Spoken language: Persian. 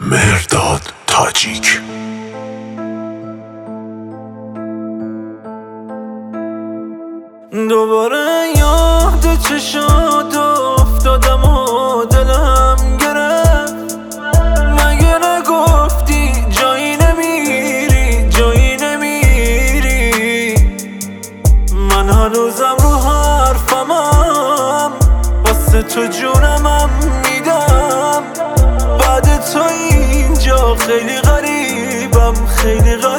مهرداد تاجیک. دوباره یاد چشات افتادم و دلم گرفت. مگه نگفتی جایی نمیری، جایی نمیری؟ من هنوزم رو حرفمم، واسه تو جونمم میدم. بعد تو اینجا خیلی غریبم، خیلی غریبم.